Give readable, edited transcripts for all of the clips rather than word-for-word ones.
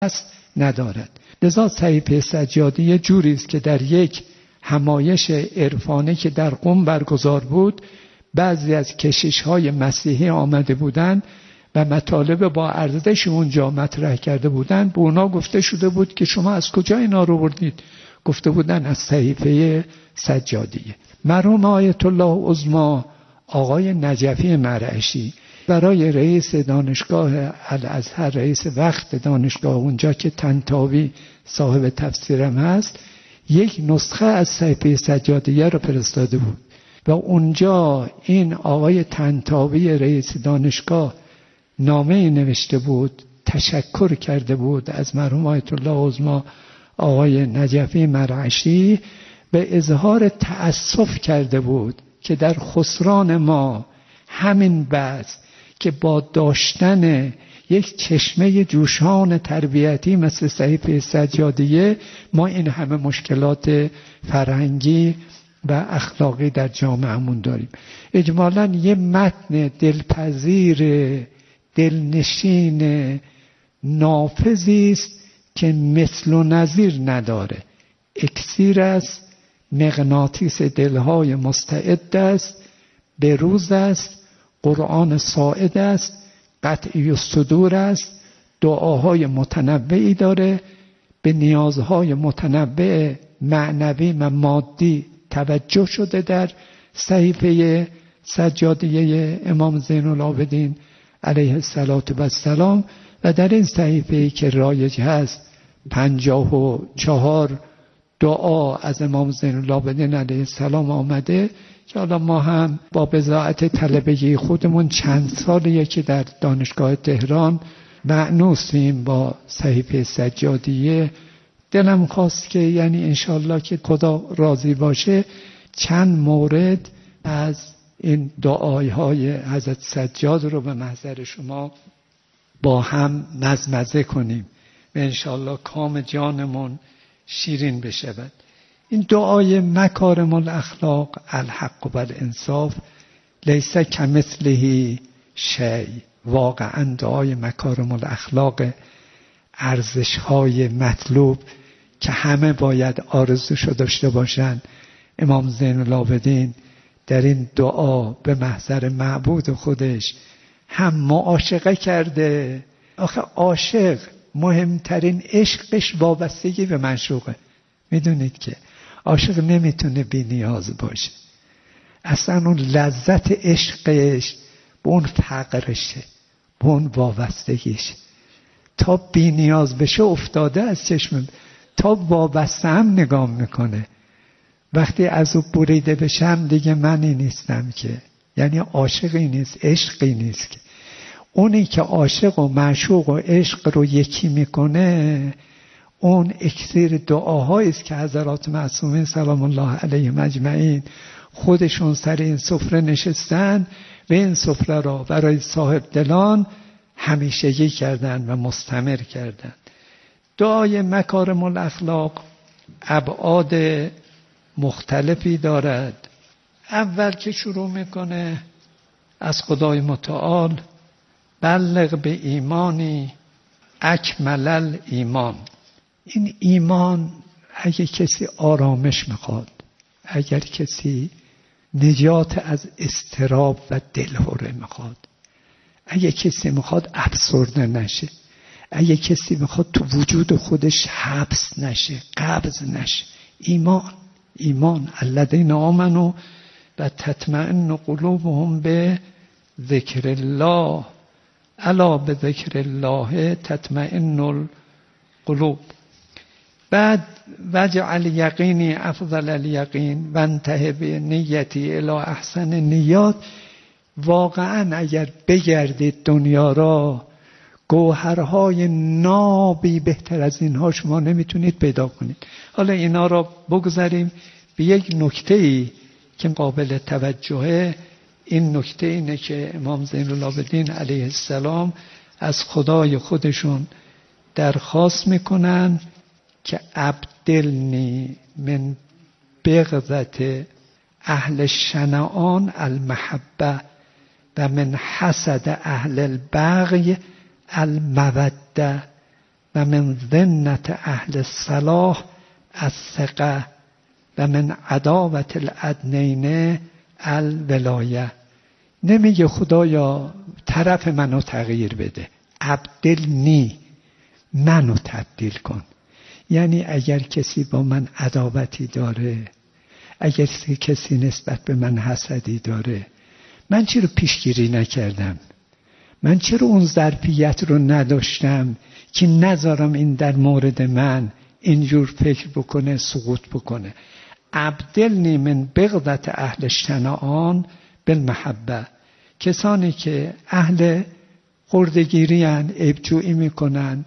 است ندارد. لذا صحیفه سجادیه جوری است که در یک همایش عرفانی که در قم برگزار بود، بعضی از کشیش‌های مسیحی آمده بودند و مطالب با ارزش اونجا مطرح کرده بودند. به اونا گفته شده بود که شما از کجا اینا رو بردید؟ گفته بودن از صحیفه سجادیه. مرحوم آیت الله عظما آقای نجفی مرعشی برای رئیس دانشگاه الازهر، رئیس وقت دانشگاه اونجا که طنطاوی صاحب تفسیرم هست، یک نسخه از صحیفه سجادیه رو فرستاده بود و اونجا این آقای طنطاوی رئیس دانشگاه نامه نوشته بود، تشکر کرده بود از مرحوم آیت الله عظما آقای نجفی مرعشی، به اظهار تأسف کرده بود که در خسران ما همین بس که با داشتن یک چشمه جوشان تربیتی مثل صحیفه سجادیه ما این همه مشکلات فرهنگی و اخلاقی در جامعهمون داریم. اجمالاً یه متن دلپذیر، دلنشین، نافذی است که مثل و نظیر نداره. اکسیر است، مغناطیس دلهای مستعد است، بروز است، قرآن ساعد است، قطعی الصدور است، دعاهای متنوعی داره، به نیازهای متنوع معنوی و مادی توجه شده در صحیفه سجادیه امام زین العابدین علیه السلام و در این صحیفه که رایج هست 54 دعا از امام زین العابدین علیه السلام آمده که حالا ما هم با بضاعت طلبگی خودمون چند سالیه که در دانشگاه تهران مأنوسیم با صحیفه سجادیه. دلم خواست که یعنی انشالله که خدا راضی باشه چند مورد از این دعایهای حضرت سجاد رو به محضر شما با هم مزمزه کنیم و انشالله کام جانمون شیرین بشود. این دعای مکارم الاخلاق الحق و الانصاف لیس کمثله شیء، واقعا دعای مکارم الاخلاق، ارزش‌های مطلوب که همه باید آرزوشو داشته باشن، امام زین العابدین در این دعا به محضر معبود خودش هم معاشقه کرده. آخه عاشق مهمترین عشقش وابستگی به معشوقه. میدونید که عاشق نمیتونه بی نیاز باشه، اصلا اون لذت عشقش به اون فقرشه، به اون وابستگیشه. تا بی نیاز بشه افتاده از چشم، تا وابسته هم نگاه میکنه. وقتی از او بریده بشم دیگه منی نیستم که، یعنی عاشقی نیست، عشقی نیست که. اونی که عاشق و معشوق و عشق رو یکی میکنه اون اکسیر دعاهایی است که حضرات معصومین سلام الله علیهم اجمعین خودشون سر این سفره نشستن و این سفره را برای صاحب دلان همیشگی کردن و مستمر کردن. دعای مکارم الاخلاق ابعاد مختلفی دارد. اول که شروع میکنه از خدای متعال بلغ به ایمانی اکمل الایمان. این ایمان اگه کسی آرامش میخواد، اگر کسی نجات از اضطراب و دلهره میخواد، اگه کسی میخواد افسرده نشه، اگه کسی میخواد تو وجود خودش حبس نشه، قبض نشه، ایمان الذین آمنوا و تطمئن قلوبهم به ذکر الله الا به ذکر الله تطمئن القلوب. بعد وجعل یقینی افضل الیقین و انتهی به نیتی الی احسن نیات. واقعا اگر بگردید دنیا را گوهرهای نابی بهتر از اینها شما نمیتونید پیدا کنید. حالا اینا را بگذاریم به یک نکته‌ای که قابل توجهه. این نکته اینه که امام زین العابدین علیه السلام از خدای خودشون درخواست میکنن که ابدلنی من بغضة اهل شنعان المحبه و من حسد اهل البغی الموده و من ذنت اهل الصلاح الثقه و من عداوت الادنین الولایه. نمیگه خدایا طرف منو تغییر بده، ابدلنی، منو تبدیل کن. یعنی اگر کسی با من عداوتی داره، اگر کسی نسبت به من حسدی داره، من چرا پیشگیری نکردم؟ من چرا اون ظرفیت رو نداشتم که نذارم این در مورد من اینجور فکر بکنه، سقوط بکنه؟ ابدلنی من بغضت اهل شنعان بالمحبه. کسانی که اهل خردگیری هن، عیبجویی میکنن،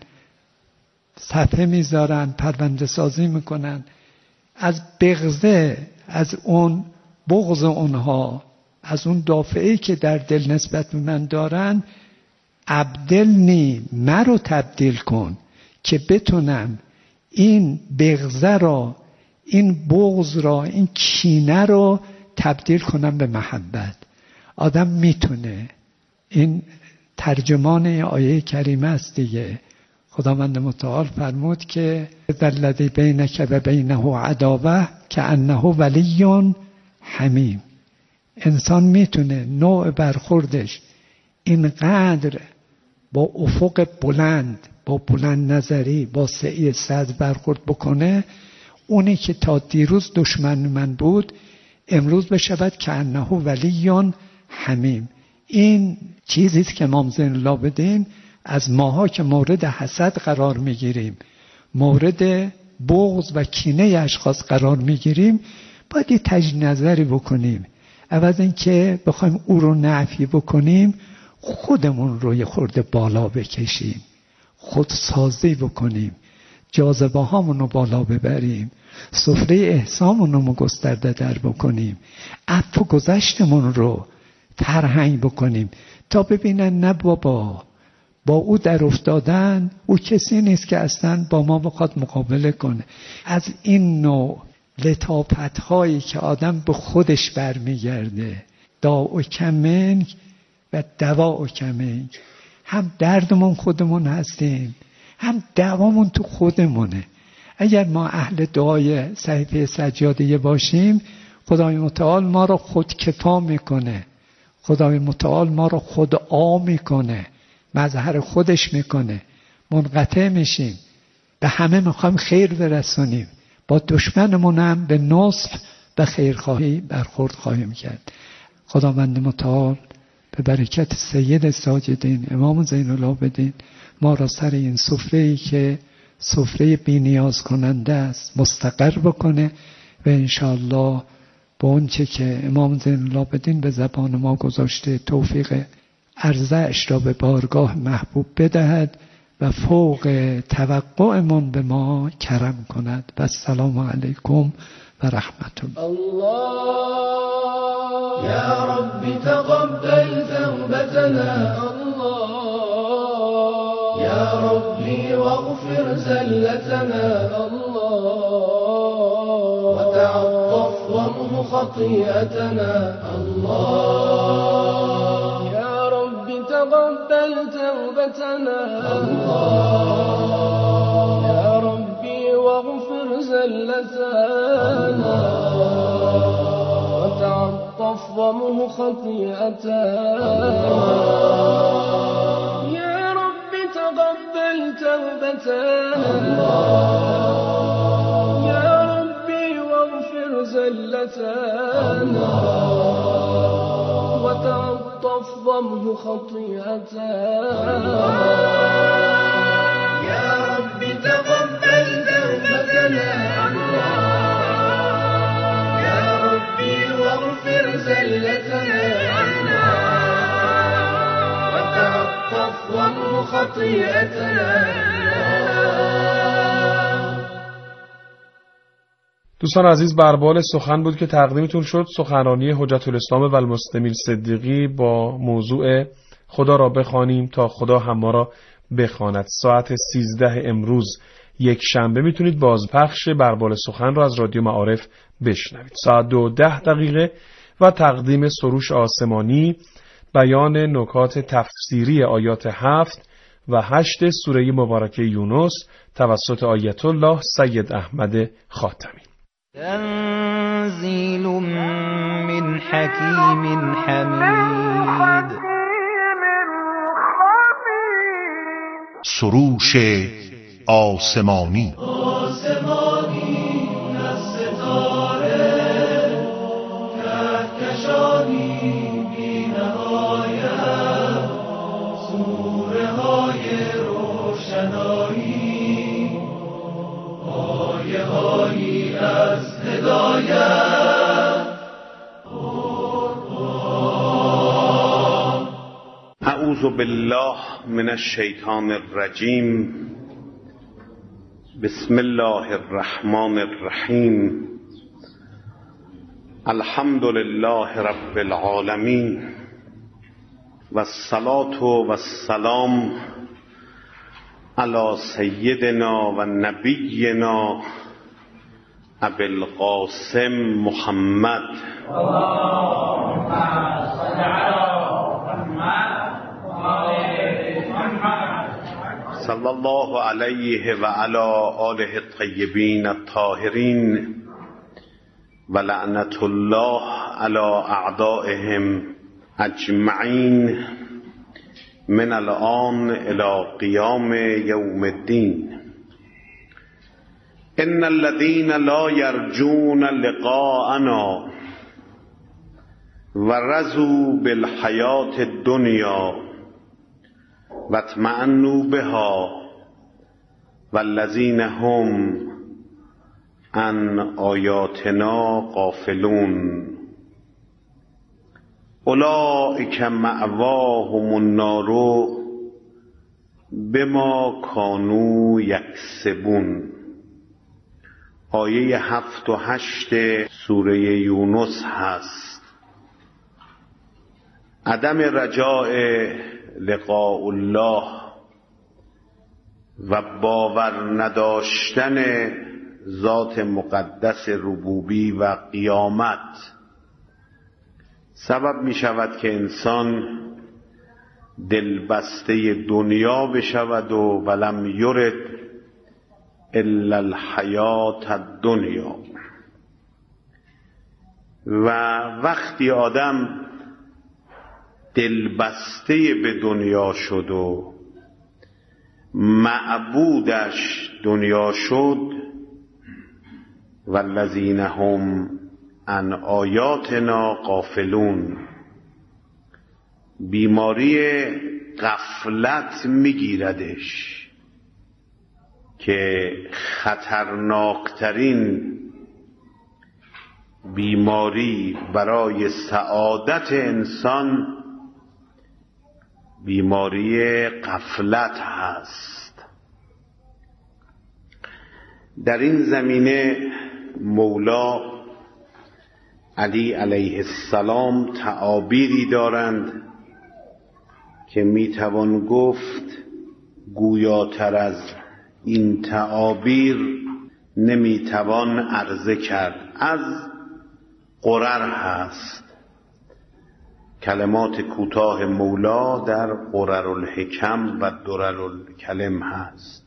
صفحه میذارن، پرونده سازی میکنن، از بغضه، از اون بغض اونها، از اون دافعی که در دل نسبت به من دارن، ابدلنی، مرا تبدیل کن که بتونم این بغضه را، این بغض را، این کینه را تبدیل کنم به محبت. آدم میتونه، این ترجمان آیه کریمه است دیگه. خداوند متعال فرمود که الذی بینک و بینه عداوه کأنه ولی حمیم. انسان میتونه نوع برخوردش اینقدر با افق بلند، با بلند نظری، با سعی صدر برخورد بکنه، اونی که تا دیروز دشمن من بود امروز بشود کأنه ولی حمیم. این چیزیست که امام زین العابدین از ماها که مورد حسد قرار میگیریم، مورد بغض و کینه اشخاص قرار میگیریم، باید یه تجدید نظری بکنیم. عوض اینکه بخوایم او رو نفی بکنیم، خودمون رو یه خورده بالا بکشیم، خودسازی بکنیم، جاذبه هامون رو بالا ببریم، سفره احسامون رو گسترده در بکنیم، عفو گذشتمون رو فرهنگ بکنیم تا ببینن نه بابا، با او در افتادن او کسی نیست که اصلا با ما بخواد مقابله کنه. از این نوع لطافت هایی که آدم به خودش برمیگرده، داء کمنگ و دواء کمنگ، هم دردمون خودمون هستیم، هم دوامون تو خودمونه. اگر ما اهل دعای صحیفه سجادیه باشیم، خدای متعال ما رو خودکفا میکنه، خدای متعال ما رو خودآ میکنه، مظهر خودش میکنه. منقطع میشیم، به همه میخوایم خیر برسونیم، با دشمنمون هم به نصح و خیرخواهی برخورد خواهیم کرد. خداوند متعال به برکت سید ساجدین امام زین العابدین ما را سر این سفره‌ای که سفره بی نیاز کننده است مستقر بکنه و انشاءالله با اونچه که امام زین العابدین به زبان ما گذاشته توفیق عرضه‌اش را به بارگاه محبوب بدهد و فوق توقعمون به ما کرم کند. و السلام علیکم و رحمت الله. یا رب تقبل توبتنا، یا ربی واغفر زلتنا، وتعطف وامح خطيئتنا. يا رب تقبل توبتنا، يا ربي واغفر زلتنا، وتعطف وامح خطيئتنا. يا رب تقبل توبتنا، يا ربي واغفر زلتنا، وتعطف وامح خطيئتنا. يا رب تقبل توبتنا، يا ربي واغفر زلتنا، وتعطف وامح خطيئتنا. دوستان عزیز، بربال سخن بود که تقدیمتون شد، سخنرانی حجت الاسلام و المسلمین صدیقی با موضوع خدا را بخوانیم تا خدا هم ما را بخواند. ساعت 13 امروز یک شنبه میتونید بازپخش بربال سخن را از رادیو معارف بشنوید. ساعت 2:10 و تقدیم سروش آسمانی، بیان نکات تفسیری آیات 7 و 8 سوره مبارکه یونس توسط آیت الله سید احمد خاتمی. تنزیل من حکیم حمید. سروش آسمانی از ستاره کهکشانی بی نهایت، سوره های روشنایی، آیه هایی از هدایت. اعوذ بالله من الشیطان الرجیم. بسم الله الرحمن الرحیم. الحمد لله رب العالمین و الصلاة و السلام علی سیدنا و نبینا ابی القاسم محمد صلی الله علیه و علی آله الطیبین الطاهرین و لعنت الله علی اعدائهم اجمعین من الآن الی قیام یوم الدین. ان الذین لا یرجون لقاءنا و رضوا بالحیاة الدنیا و اطمأنوا بها والذین هم عن آیاتنا غافلون اولئک مأواهم النار بما کانوا یکسبون. آیه 7 و 8 سوره یونس هست. عدم رجاء لقاء الله و باور نداشتن ذات مقدس ربوبی و قیامت سبب می شود که انسان دلبسته دنیا بشود و ولم یرد الا الحیات الدنیا. و وقتی آدم دلبسته به دنیا شد و معبودش دنیا شد، والذین هم عن آیاتنا غافلون، بیماری غفلت میگیردش که خطرناکترین بیماری برای سعادت انسان بیماری غفلت هست. در این زمینه مولا علی علیه السلام تعابیری دارند که میتوان گفت گویاتر از این تعابیر نمیتوان عرضه کرد. از قرر هست. کلمات کوتاه مولا در قرر الحکم و درر الکلم هست.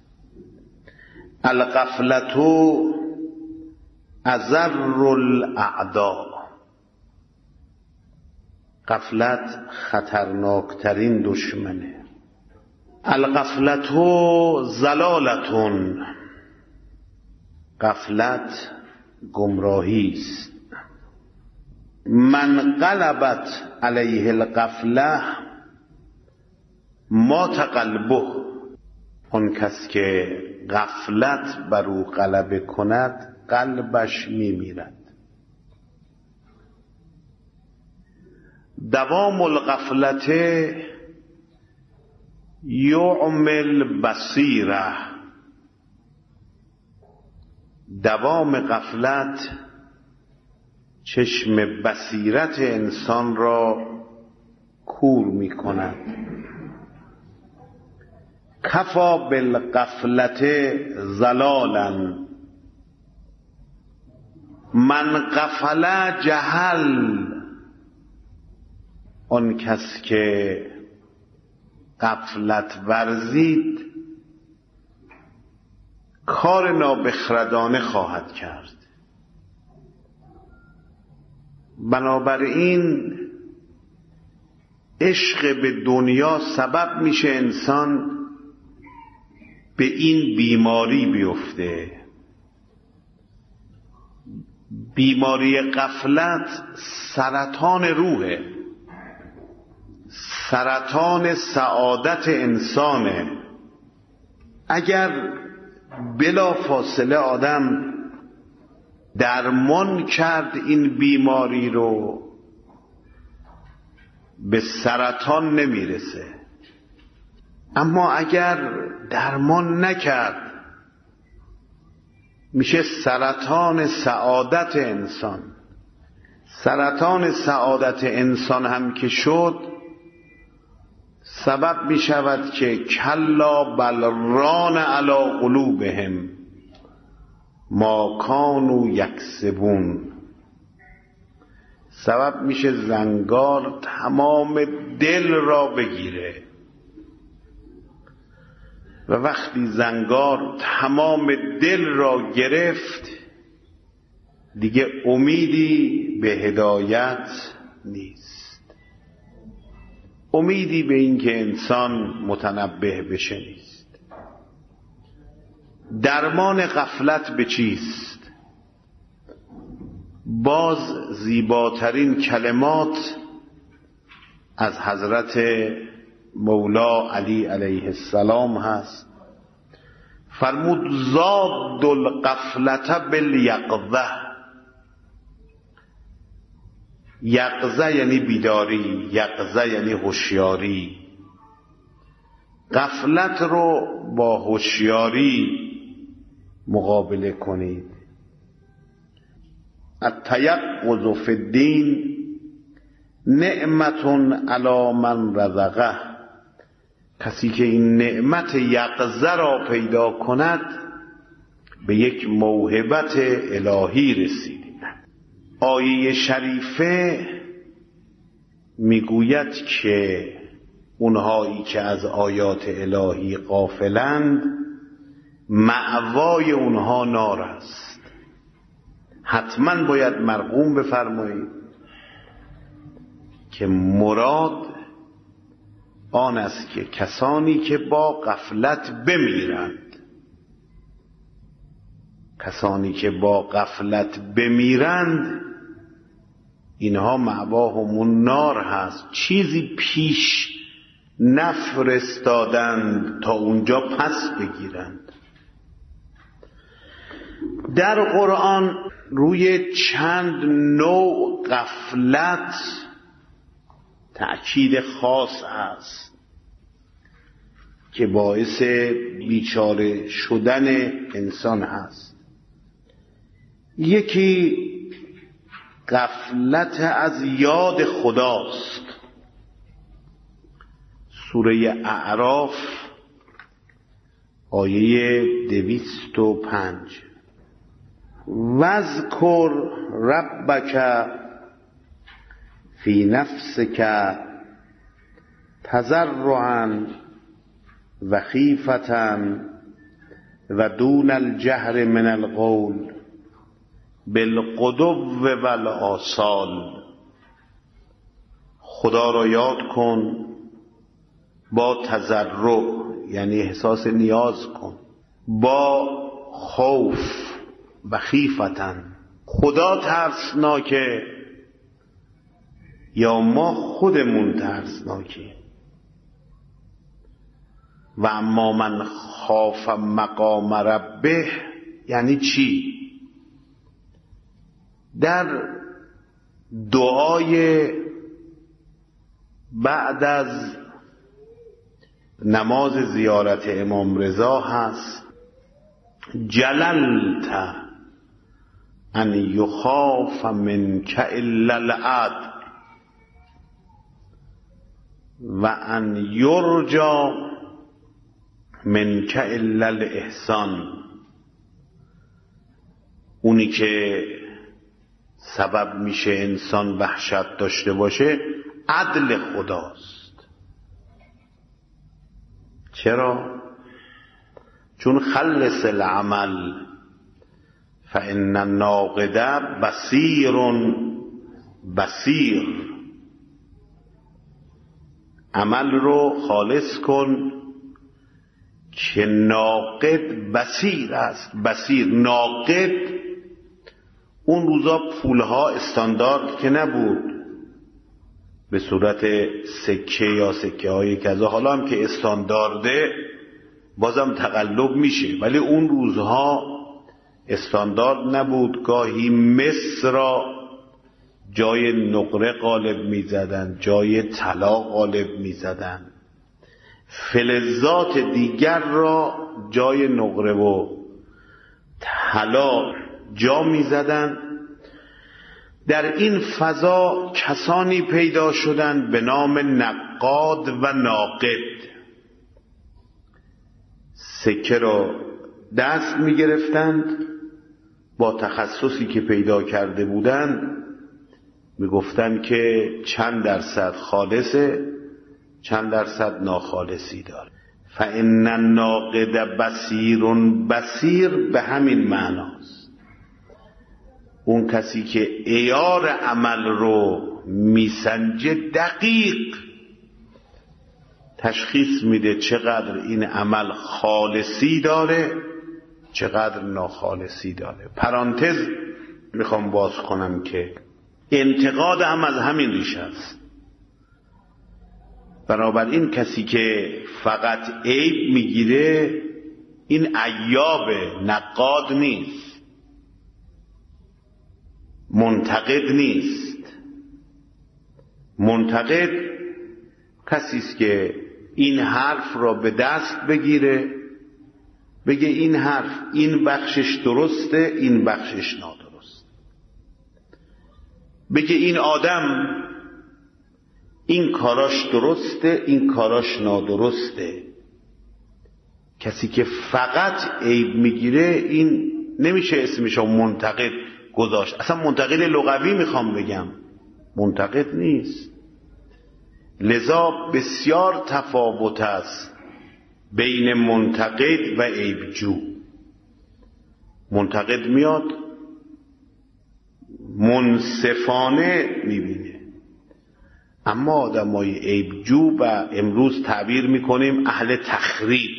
الغفلتو اضر الاعداء. غفلت خطرناکترین دشمنه. الغفلتو ضلالتون. غفلت گمراهی است. من غلبت علیه الغفله مات قلبه. آن کس که غفلت بر او غلبه کند قلبش میمیرد. دوام الغفلت یعمل بصیره. دوام غفلت چشم بصیرت انسان را کور می کند. کفا بالغفلت ضلالا. من غفل جهل. آن کس که غفلت ورزید کار نابخردانه خواهد کرد. بنابراین عشق به دنیا سبب میشه انسان به این بیماری بیفته. بیماری غفلت سرطان روحه، سرطان سعادت انسانه. اگر بلا فاصله آدم درمان کرد این بیماری رو، به سرطان نمیرسه. اما اگر درمان نکرد میشه سرطان سعادت انسان. سرطان سعادت انسان هم که شد سبب می شود که کلا بل ران علی قلوبهم ما کانوا یکسبون. سبب میشه زنگار تمام دل را بگیره و وقتی زنگار تمام دل را گرفت دیگه امیدی به هدایت نیست، امیدی به این که انسان متنبه بشه نیست. درمان غفلت به چیست؟ باز زیباترین کلمات از حضرت مولا علی علیه السلام هست. فرمود زاد الغفلة بالیقظة. یقظه یعنی بیداری، یقظه یعنی هوشیاری. غفلت رو با هوشیاری مقابله کنید. التیقظ فی الدین نعمت علی من رزقه. کسی که این نعمت یقظه را پیدا کند به یک موهبت الهی رسید. آیه شریفه میگوید که اونهایی که از آیات الهی غافلند مأوای اونها نار است. حتما باید مرغوم بفرمایید که مراد آن است که کسانی که با غفلت بمیرند، کسانی که با غفلت بمیرند اینها مأواهم نار هست. چیزی پیش نفرستادند تا اونجا پس بگیرند. در قرآن روی چند نوع غفلت تأکید خاص است که باعث بیچاره شدن انسان هست. یکی غفلت از یاد خداست. سوره اعراف آیه 205 واذکر ربک فی نفسک تضرعا و خیفة و دون الجهر من القول بالغدو و الآصال. خدا را یاد کن با تضرع یعنی احساس نیاز کن، با خوف و خیفة. خدا ترسناکه یا ما خودمون ترسناکیم؟ و اما من خاف مقام ربه یعنی چی؟ در دعای بعد از نماز زیارت امام رضا هست جللت ان یخاف منک الا العدل و ان یرجا منک الا الاحسان. اونی که سبب میشه انسان وحشت داشته باشه عدل خداست. چرا؟ چون خلص العمل فإن الناقد بصیر بصیر، عمل رو خالص کن که ناقد بصیر است. بصیر، ناقد اون روزا پولها استاندارد که نبود به صورت سکه یا سکه های کذا، حالا هم که استاندارده بازم تقلب میشه، ولی اون روزها استاندارد نبود. گاهی مس را جای نقره غالب میزدن، جای طلا غالب میزدن، فلزات دیگر را جای نقره و طلا جا میزدن. در این فضا کسانی پیدا شدند به نام نقاد و ناقد. سکه را دست میگرفتند، با تخصصی که پیدا کرده بودند میگفتند که چند درصد خالصه، چند درصد ناخالصی داره. فإن الناقد بصیر بصیر به همین معناست. اون کسی که عیار عمل رو میسنجه، دقیق تشخیص میده چقدر این عمل خالصی داره، چقدر ناخالصی داره. پرانتز میخوام باز کنم که انتقاد هم از همین ریشه است. بنابراین کسی که فقط عیب میگیره این عیاب، نقاد نیست، منتقد نیست. منتقد کسی است که این حرف را به دست بگیره، بگه این حرف این بخشش درسته، این بخشش نادرست، بگه این آدم این کاراش درسته، این کاراش نادرسته. کسی که فقط عیب میگیره این نمیشه اسمش منتقد گذاشت. اصلا منتقد لغوی میخوام بگم، منتقد نیست. لذا بسیار تفاوت است بین منتقد و عیبجو. منتقد میاد منصفانه میبینه، اما آدمای عیبجو و امروز تعبیر میکنیم اهل تخریب،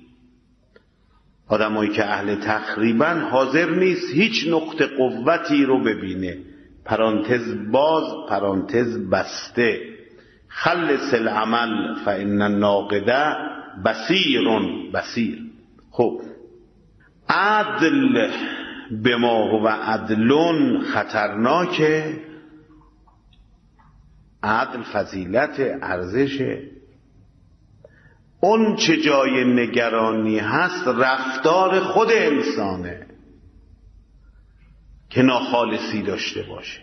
آدمایی که اهل تخریبن حاضر نیست هیچ نقطه قوتی رو ببینه. پرانتز باز، پرانتز بسته. خلص العمل فإن الناقد بصیر بصیر. خب عدل به ما هو عدلون خطرناکه. عدل فضیلت، ارزشه. اون چه جای نگرانی هست رفتار خود انسانه که ناخالصی داشته باشه.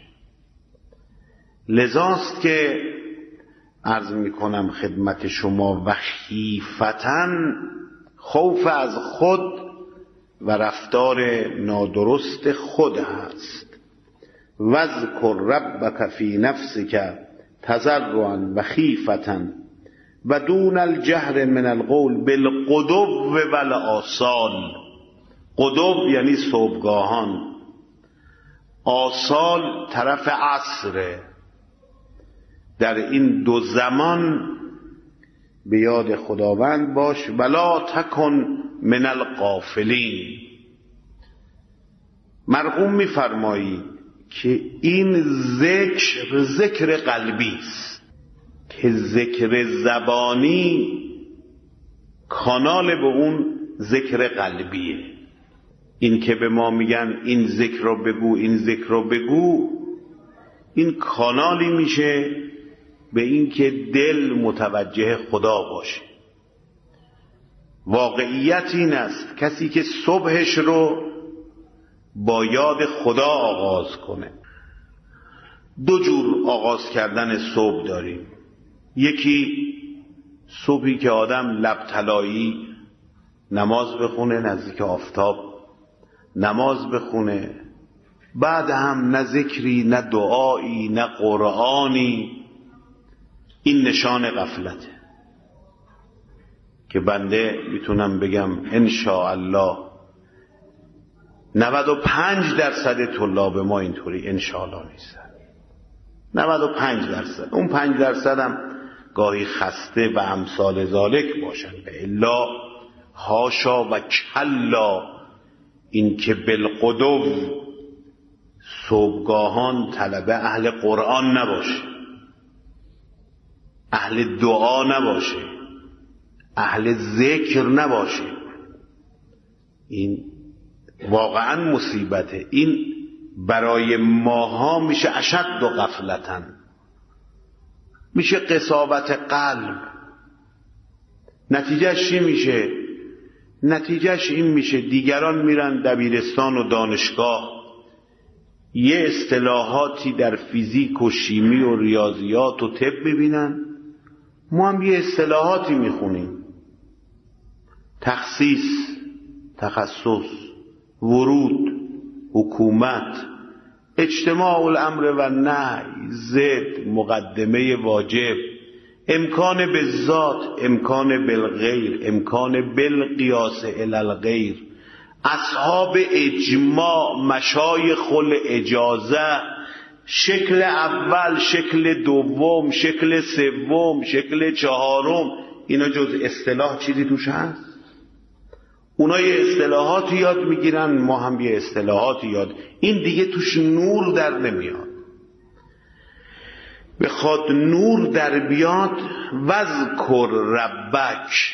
لذاست که عرض میکنم خدمت شما و خیفتن، خوف از خود و رفتار نادرست خود هست. واذکر ربک فی نفسک تضرعا و خیفة و دون الجهر من القول بالغدو و الآصال. غدو یعنی صبحگاهان، آصال طرف عصره. در این دو زمان به یاد خداوند باش. ولا تکن من الغافلین. مرحوم می‌فرمایید که این ذکر قلبی است، که ذکر زبانی کانال به اون ذکر قلبیه. این که به ما میگن این ذکر رو بگو، این ذکر رو بگو، این کانالی میشه به این که دل متوجه خدا باشه. واقعیت این است کسی که صبحش رو با یاد خدا آغاز کنه. دو جور آغاز کردن صبح داریم. یکی صبحی که آدم لب طلایی نماز بخونه، نزدیک آفتاب نماز بخونه، بعد هم نه ذکری نه دعایی نه قرآنی. این نشان غفلته که بنده میتونم بگم انشاءالله 95% طلاب ما اینطوری انشاءالله نیستن. 95%. اون 5% هم گاهی خسته و امثال ذالک باشن، به الا حاشا و کلا این که بالغدو صبحگاهان طلبه اهل قرآن نباشه، اهل دعا نباشه، اهل ذکر نباشه، این واقعا مصیبته. این برای ماها میشه اشد و غفلتن، میشه قساوت قلب. نتیجهش چی میشه؟ نتیجهش این میشه دیگران میرن دبیرستان و دانشگاه یه اصطلاحاتی در فیزیک و شیمی و ریاضیات و طب میبینن، ما هم یه اصطلاحاتی میخونیم: تخصیص، تخصص، ورود، حکومت، اجتماع الامر و نهی، ضد، مقدمه واجب، امکان بالذات، امکان بالغیر، امکان بالقیاس الی الغیر، اصحاب اجماع، مشایخ الاجازه، شکل اول، شکل دوم، شکل سوم، شکل چهارم. اینا جز اصطلاح چیزی توش هست؟ اونا یه اصطلاحاتی یاد میگیرن، ما هم یه اصطلاحاتی یاد. این دیگه توش نور در نمیاد. بخواد نور در بیاد وذکر ربک،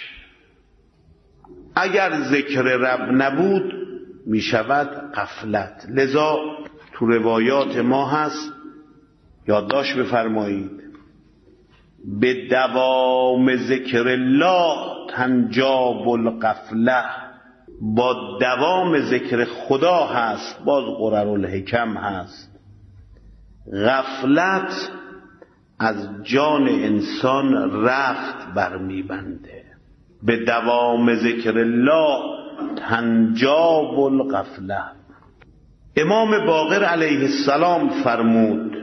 اگر ذکر رب نبود میشود غفلت. لذا تو روایات ما هست، یادداشت بفرمایید: به دوام ذکر الله تنجاب الغفله. با دوام ذکر خدا هست، باز قرر الحکم هست، غفلت از جان انسان رفت برمیبنده. به دوام ذکر الله تنجاب الغفله. امام باقر علیه السلام فرمود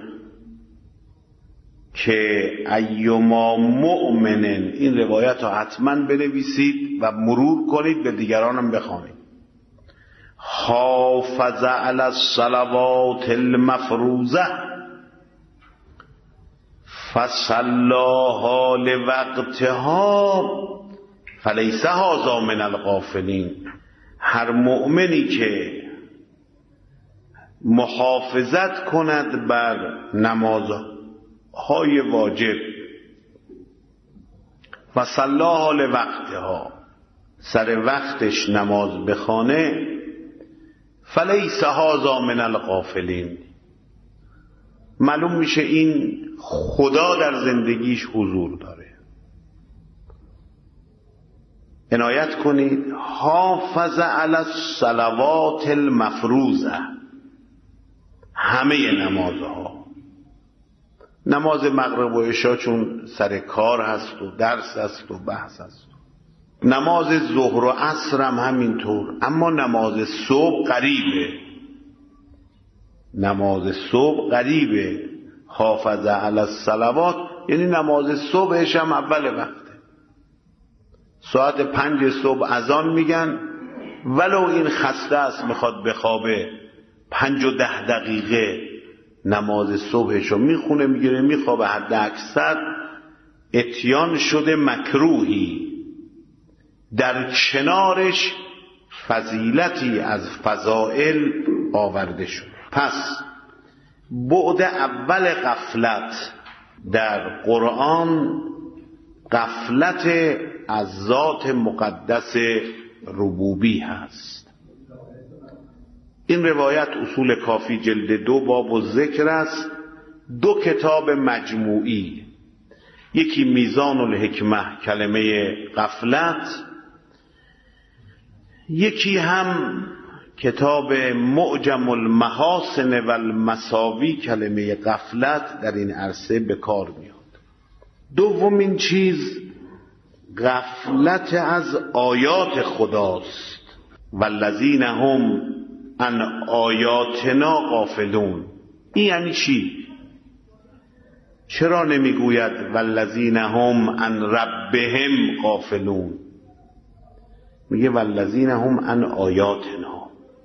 که ایما مؤمن، این روایت رو حتما بنویسید و مرور کنید، به دیگرانم بخوانید: حافظ علی الصلوات المفروضه فصلاها لوقتها فلیس هذا من الغافلین. هر مؤمنی که محافظت کند بر نمازهای واجب و صلاها لوقتها، سر وقتش نماز بخوانه، فلیس هذا من الغافلین، معلوم میشه این خدا در زندگیش حضور داره. عنایت کنید: حافظ علی الصلوات المفروضه، همه نمازها. نماز مغرب و عشا چون سر کار هست و درس هست و بحث هست، نماز ظهر و عصر هم همینطور. اما نماز صبح قریبه، نماز صبح قریبه. حافظ علی الصلوات یعنی نماز صبحش هم اول وقته، ساعت 5 صبح اذان میگن، ولو این خسته است میخواد بخوابه 5 و 10 دقیقه نماز صبحشو میخونه، میگیره میخوابه. حد اکثر اتیان شده مکروهی، در کنارش فضیلتی از فضائل آورده شده. پس بعد اول غفلت در قرآن غفلت از ذات مقدس ربوبی هست. این روایت اصول کافی جلد 2 باب الذکر است. 2 کتاب مجموعی، یکی میزان الحکمه کلمه غفلت، یکی هم کتاب معجم المحاسن و المساوی کلمه غفلت در این عرصه به کار میاد. دومین چیز غفلت از آیات خداست. والذین هم عن آیاتنا غافلون. این یعنی چی؟ چرا نمیگوید والذین هم عن ربهم غافلون؟ میگه والذین هم عن آیاتنا